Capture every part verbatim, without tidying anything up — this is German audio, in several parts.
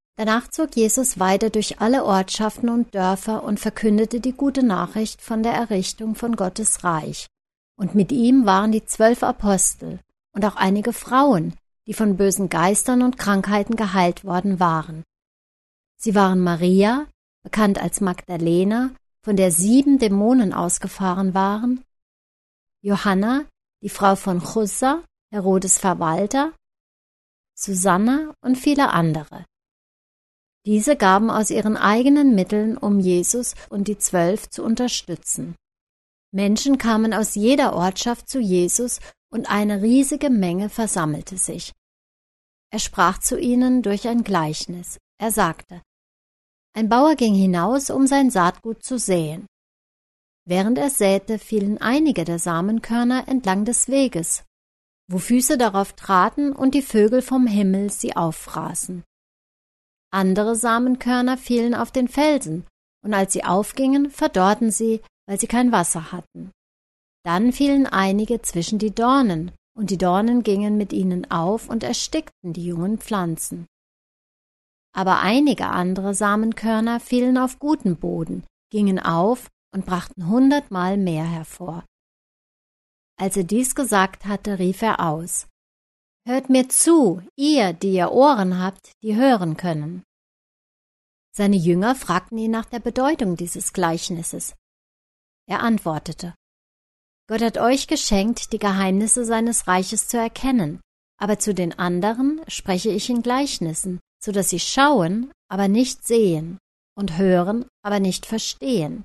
Danach zog Jesus weiter durch alle Ortschaften und Dörfer und verkündete die gute Nachricht von der Errichtung von Gottes Reich. Und mit ihm waren die zwölf Apostel und auch einige Frauen, die von bösen Geistern und Krankheiten geheilt worden waren. Sie waren Maria, bekannt als Magdalena, von der sieben Dämonen ausgefahren waren, Johanna, die Frau von Chuza, Herodes Verwalter, Susanna und viele andere. Diese gaben aus ihren eigenen Mitteln, um Jesus und die Zwölf zu unterstützen. Menschen kamen aus jeder Ortschaft zu Jesus und eine riesige Menge versammelte sich. Er sprach zu ihnen durch ein Gleichnis. Er sagte: Ein Bauer ging hinaus, um sein Saatgut zu säen. Während er säte, fielen einige der Samenkörner entlang des Weges, wo Füße darauf traten und die Vögel vom Himmel sie auffraßen. Andere Samenkörner fielen auf den Felsen, und als sie aufgingen, verdorrten sie, weil sie kein Wasser hatten. Dann fielen einige zwischen die Dornen, und die Dornen gingen mit ihnen auf und erstickten die jungen Pflanzen. Aber einige andere Samenkörner fielen auf guten Boden, gingen auf und brachten hundertmal mehr hervor. Als er dies gesagt hatte, rief er aus: Hört mir zu, ihr, die ihr Ohren habt, die hören können. Seine Jünger fragten ihn nach der Bedeutung dieses Gleichnisses. Er antwortete: Gott hat euch geschenkt, die Geheimnisse seines Reiches zu erkennen, aber zu den anderen spreche ich in Gleichnissen, so dass sie schauen, aber nicht sehen, und hören, aber nicht verstehen.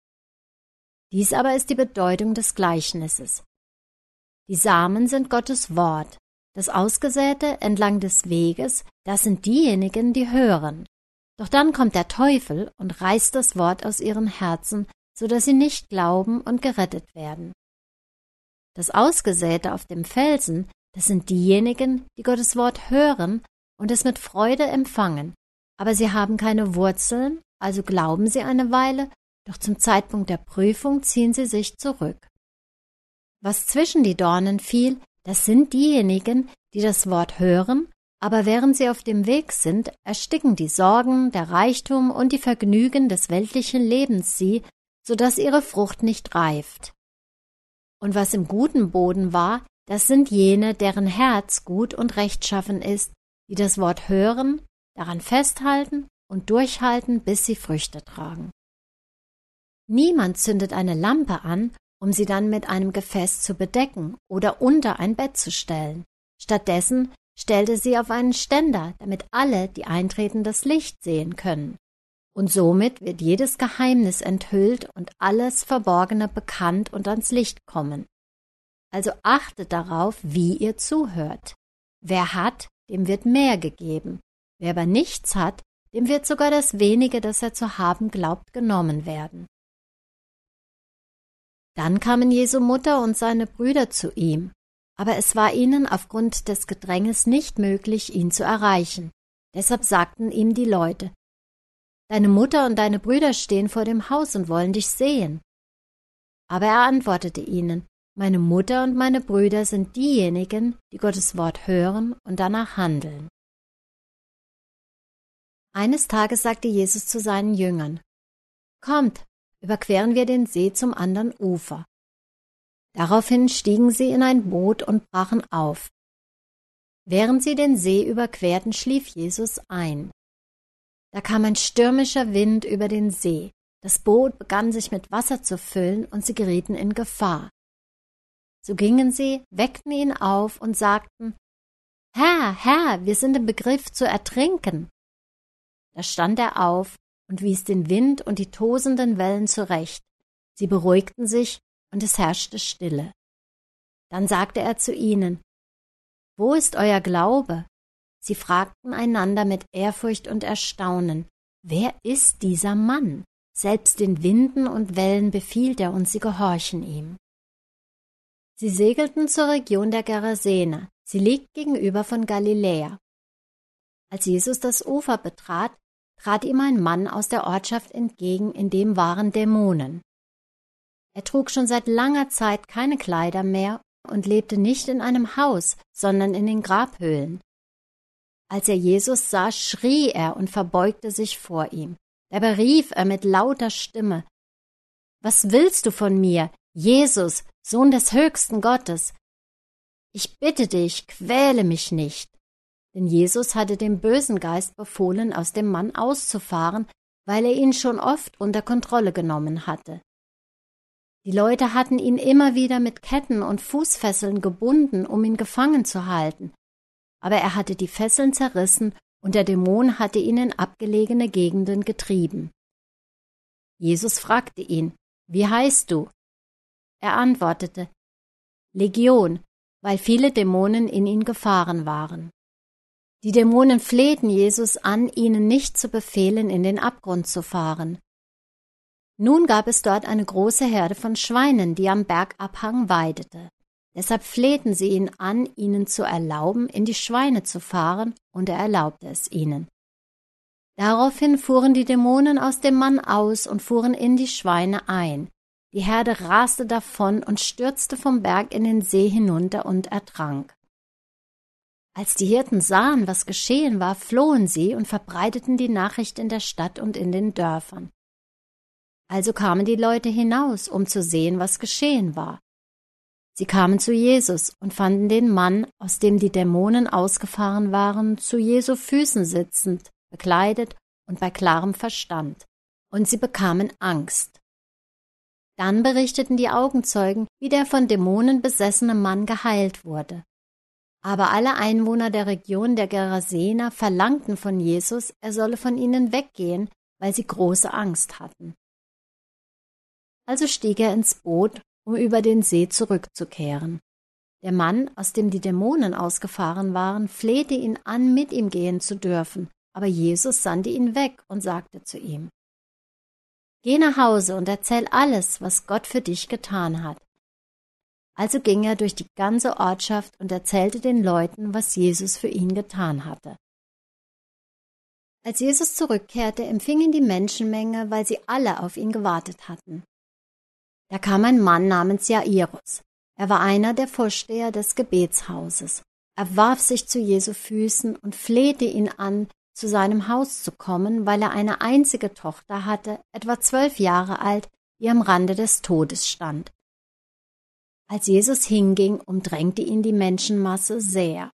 Dies aber ist die Bedeutung des Gleichnisses. Die Samen sind Gottes Wort. Das Ausgesäte entlang des Weges, das sind diejenigen, die hören. Doch dann kommt der Teufel und reißt das Wort aus ihren Herzen, so dass sie nicht glauben und gerettet werden. Das Ausgesäte auf dem Felsen, das sind diejenigen, die Gottes Wort hören und es mit Freude empfangen, aber sie haben keine Wurzeln, also glauben sie eine Weile, doch zum Zeitpunkt der Prüfung ziehen sie sich zurück. Was zwischen die Dornen fiel, das sind diejenigen, die das Wort hören, aber während sie auf dem Weg sind, ersticken die Sorgen, der Reichtum und die Vergnügen des weltlichen Lebens sie, so dass ihre Frucht nicht reift. Und was im guten Boden war, das sind jene, deren Herz gut und rechtschaffen ist, die das Wort hören, daran festhalten und durchhalten, bis sie Früchte tragen. Niemand zündet eine Lampe an, um sie dann mit einem Gefäß zu bedecken oder unter ein Bett zu stellen. Stattdessen stellt er sie auf einen Ständer, damit alle, die eintreten, das Licht sehen können. Und somit wird jedes Geheimnis enthüllt und alles Verborgene bekannt und ans Licht kommen. Also achtet darauf, wie ihr zuhört. Wer hat, dem wird mehr gegeben. Wer aber nichts hat, dem wird sogar das wenige, das er zu haben glaubt, genommen werden. Dann kamen Jesu Mutter und seine Brüder zu ihm, aber es war ihnen aufgrund des Gedränges nicht möglich, ihn zu erreichen. Deshalb sagten ihm die Leute: Deine Mutter und deine Brüder stehen vor dem Haus und wollen dich sehen. Aber er antwortete ihnen: Meine Mutter und meine Brüder sind diejenigen, die Gottes Wort hören und danach handeln. Eines Tages sagte Jesus zu seinen Jüngern: Kommt, überqueren wir den See zum anderen Ufer. Daraufhin stiegen sie in ein Boot und brachen auf. Während sie den See überquerten, schlief Jesus ein. Da kam ein stürmischer Wind über den See. Das Boot begann sich mit Wasser zu füllen und sie gerieten in Gefahr. So gingen sie, weckten ihn auf und sagten: Herr, Herr, wir sind im Begriff zu ertrinken. Da stand er auf und wies den Wind und die tosenden Wellen zurecht. Sie beruhigten sich und es herrschte Stille. Dann sagte er zu ihnen: Wo ist euer Glaube? Sie fragten einander mit Ehrfurcht und Erstaunen: Wer ist dieser Mann? Selbst den Winden und Wellen befiehlt er und sie gehorchen ihm. Sie segelten zur Region der Gerasener. Sie liegt gegenüber von Galiläa. Als Jesus das Ufer betrat, trat ihm ein Mann aus der Ortschaft entgegen, in dem waren Dämonen. Er trug schon seit langer Zeit keine Kleider mehr und lebte nicht in einem Haus, sondern in den Grabhöhlen. Als er Jesus sah, schrie er und verbeugte sich vor ihm. Dabei rief er mit lauter Stimme: »Was willst du von mir, Jesus, Sohn des höchsten Gottes? Ich bitte dich, quäle mich nicht.« Denn Jesus hatte dem bösen Geist befohlen, aus dem Mann auszufahren, weil er ihn schon oft unter Kontrolle genommen hatte. Die Leute hatten ihn immer wieder mit Ketten und Fußfesseln gebunden, um ihn gefangen zu halten. Aber er hatte die Fesseln zerrissen und der Dämon hatte ihn in abgelegene Gegenden getrieben. Jesus fragte ihn: »Wie heißt du?« Er antwortete: »Legion«, weil viele Dämonen in ihn gefahren waren. Die Dämonen flehten Jesus an, ihnen nicht zu befehlen, in den Abgrund zu fahren. Nun gab es dort eine große Herde von Schweinen, die am Bergabhang weidete. Deshalb flehten sie ihn an, ihnen zu erlauben, in die Schweine zu fahren, und er erlaubte es ihnen. Daraufhin fuhren die Dämonen aus dem Mann aus und fuhren in die Schweine ein. Die Herde raste davon und stürzte vom Berg in den See hinunter und ertrank. Als die Hirten sahen, was geschehen war, flohen sie und verbreiteten die Nachricht in der Stadt und in den Dörfern. Also kamen die Leute hinaus, um zu sehen, was geschehen war. Sie kamen zu Jesus und fanden den Mann, aus dem die Dämonen ausgefahren waren, zu Jesu Füßen sitzend, bekleidet und bei klarem Verstand. Und sie bekamen Angst. Dann berichteten die Augenzeugen, wie der von Dämonen besessene Mann geheilt wurde. Aber alle Einwohner der Region der Gerasener verlangten von Jesus, er solle von ihnen weggehen, weil sie große Angst hatten. Also stieg er ins Boot, um über den See zurückzukehren. Der Mann, aus dem die Dämonen ausgefahren waren, flehte ihn an, mit ihm gehen zu dürfen, aber Jesus sandte ihn weg und sagte zu ihm: »Geh nach Hause und erzähl alles, was Gott für dich getan hat.« Also ging er durch die ganze Ortschaft und erzählte den Leuten, was Jesus für ihn getan hatte. Als Jesus zurückkehrte, empfing ihn die Menschenmenge, weil sie alle auf ihn gewartet hatten. Da kam ein Mann namens Jairus. Er war einer der Vorsteher des Gebetshauses. Er warf sich zu Jesu Füßen und flehte ihn an, zu seinem Haus zu kommen, weil er eine einzige Tochter hatte, etwa zwölf Jahre alt, die am Rande des Todes stand. Als Jesus hinging, umdrängte ihn die Menschenmasse sehr.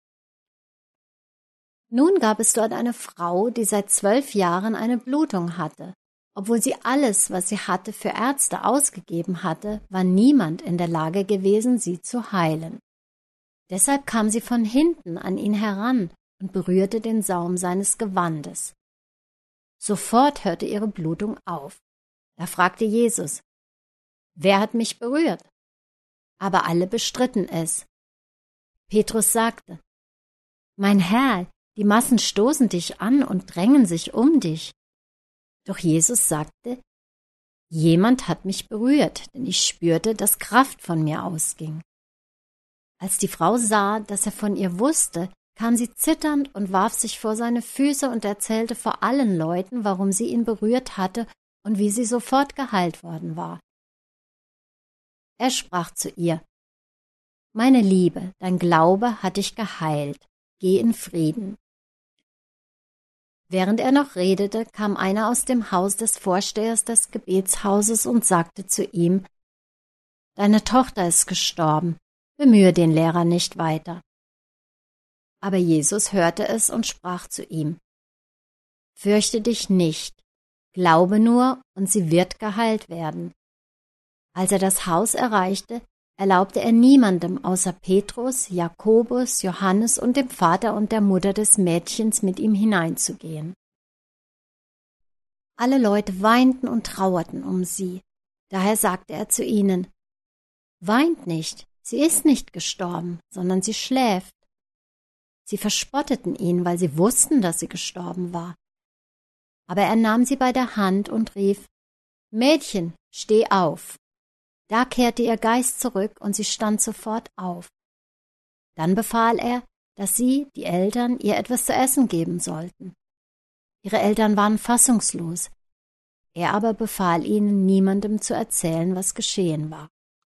Nun gab es dort eine Frau, die seit zwölf Jahren eine Blutung hatte. Obwohl sie alles, was sie hatte, für Ärzte ausgegeben hatte, war niemand in der Lage gewesen, sie zu heilen. Deshalb kam sie von hinten an ihn heran und berührte den Saum seines Gewandes. Sofort hörte ihre Blutung auf. Da fragte Jesus: »Wer hat mich berührt?« Aber alle bestritten es. Petrus sagte: »Mein Herr, die Massen stoßen dich an und drängen sich um dich.« Doch Jesus sagte: »Jemand hat mich berührt, denn ich spürte, dass Kraft von mir ausging.« Als die Frau sah, dass er von ihr wusste, kam sie zitternd und warf sich vor seine Füße und erzählte vor allen Leuten, warum sie ihn berührt hatte und wie sie sofort geheilt worden war. Er sprach zu ihr: »Meine Liebe, dein Glaube hat dich geheilt. Geh in Frieden.« Während er noch redete, kam einer aus dem Haus des Vorstehers des Gebetshauses und sagte zu ihm: »Deine Tochter ist gestorben, bemühe den Lehrer nicht weiter.« Aber Jesus hörte es und sprach zu ihm: »Fürchte dich nicht, glaube nur, und sie wird geheilt werden.« Als er das Haus erreichte, erlaubte er niemandem außer Petrus, Jakobus, Johannes und dem Vater und der Mutter des Mädchens mit ihm hineinzugehen. Alle Leute weinten und trauerten um sie. Daher sagte er zu ihnen: »Weint nicht, sie ist nicht gestorben, sondern sie schläft.« Sie verspotteten ihn, weil sie wussten, dass sie gestorben war. Aber er nahm sie bei der Hand und rief: »Mädchen, steh auf!« Da kehrte ihr Geist zurück und sie stand sofort auf. Dann befahl er, dass sie, die Eltern, ihr etwas zu essen geben sollten. Ihre Eltern waren fassungslos. Er aber befahl ihnen, niemandem zu erzählen, was geschehen war.